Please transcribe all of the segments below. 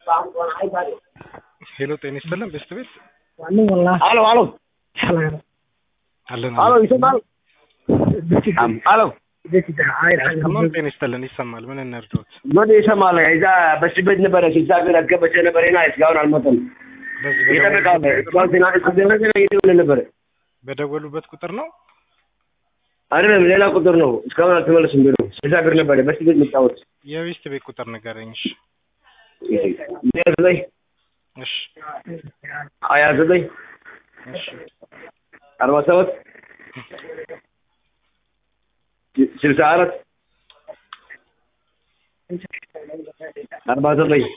ሄሎ ጤና ይስጥልን ቤስት ቤት አሎ አሎ አለን አሎ ይሰማል አሎ ሰማም ጤና ይስጥልን ይሰማል ምን እንርዳዎት ምን ይሰማል እዛ በስቤት ነበር እዛ ግን አገበቸ ነበርና እስካሁን አልመጣም ይተበቃለ ቋንቲና እዚህ ነበር በደወሉበት ቁጥር ነው አይደለም ሌላ ቁጥር ነው እስካሁን አልተመለስም ብሎ እዛ ብር ነበር በስቤት መጣሁት የቤስት ቤት ቁጥር ንገረኝ እሺ አያዘኝ እሺ 47 64 49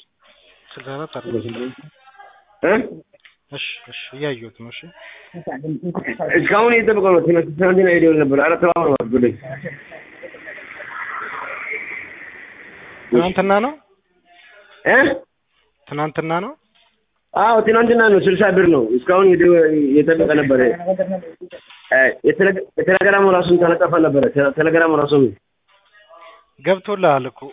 እሺ እሺ ያዩት ነው እሺ እስካሁን እየጠበቀው ነው ትናንትና ሄደው ነበር አራት ተባው ነው አድርጎልኝ ትናንትና ነው ትናንትና ነው አዎ ትናንትና ነው 60 ብር ነው እስካሁን እየጠበቀ ነበር የቴሌግራም ራሱን ተለጠፈ ነበር ቴሌግራም ራሱን ገብቶልሃል እኮ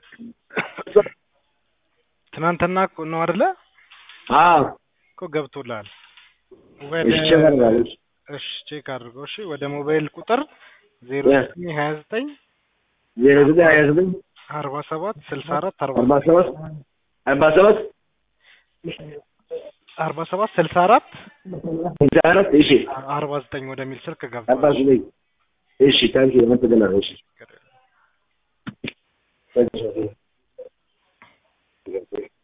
ትናንትና ነው አይደለ አዎ እኮ ገብቶልሃል እሺ ቼክ አድርገው እሺ ወደ ሞባይል ቁጥር 0929 0929 47 64 47 47 47 64 64 እሺ 49 ወደሚል ስልክ ገብቷል 49 እሺ ታንኪ ለመተገናኝ እሺ